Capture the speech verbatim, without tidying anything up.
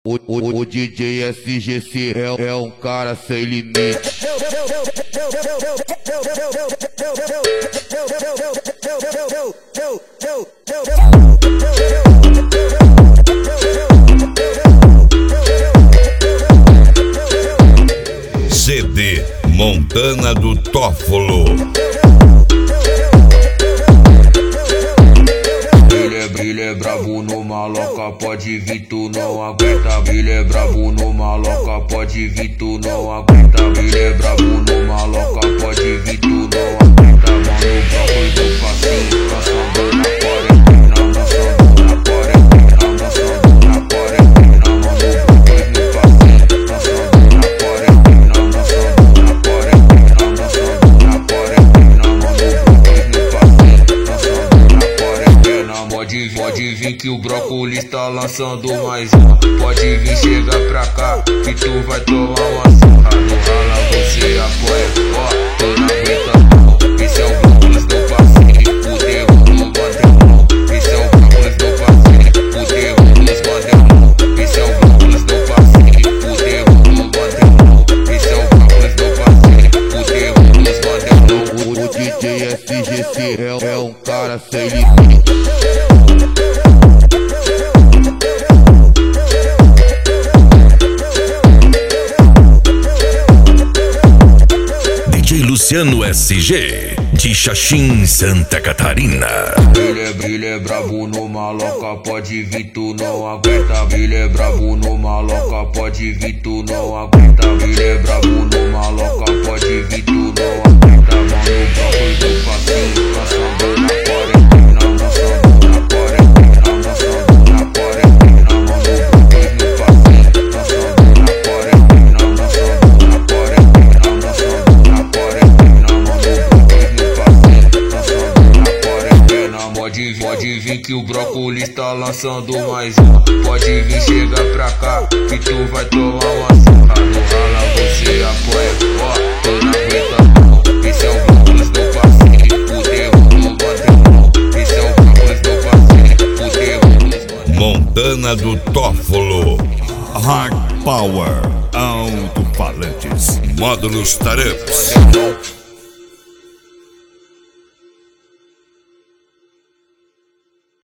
O, o, o D J S G C é, é um cara sem limite. C D Montana do Tófolo. Ele é brabo no maloca, pode vir, tu não aguenta. Ele é brabo no maloca, pode vir, tu não aguenta. Ele é brabo no maloca, pode vir, tu não aguenta. Mano, bagulho do passinho, dançando na quarentena, dançando na quarentena, dançando na quarentena. Mano, bagulho do passinho, dançando na quarentena, dançando na quarentena, dançando na quarentena. Mano, bagulho do passinho, dançando na quarentena. Pode, pode vir que o brócolis tá lançando mais uma. Pode vir, chega pra cá, que tu vai tomar uma surra. No rala você apoia, ó, tu não aguenta não. Esse é o brócolis do passinho, o terror do bandelão. Esse é o brócolis do passinho, o terror dos bandelão. Esse é o brócolis do passinho, o terror do bandelão. Esse é o brócolis do passinho, o terror dos bandelão. O, o D J S G C é, é um cara sem limite. Luciano S G, de Xaxim, Santa Catarina. Ele é, ele é brabo no maloca, pode vir, tu não aguenta. Ele é brabo no maloca, pode vir, tu não aguenta. Ele é brabo no maloca, pode vir, tu não aguenta. Mano, bagulho do passinho, dançando na quarentena, dançando na quarentena, dançando na quarentena. Mano, bagulho do passinho, dançando na quarentena, dançando na quarentena, dançando na quarentena. Pode, pode vir que o brócolis tá lançando mais uma. Pode vir, chega pra cá, que tu vai tomar uma surra. No rala você apoia, ó, tu não aguenta não. Esse é o brócolis do passinho, o terror do bandelão. Esse é o brócolis do passinho, o terror dos bandelão. Montana do Tófolo. Hard Power, alto-falantes, módulos Tareps.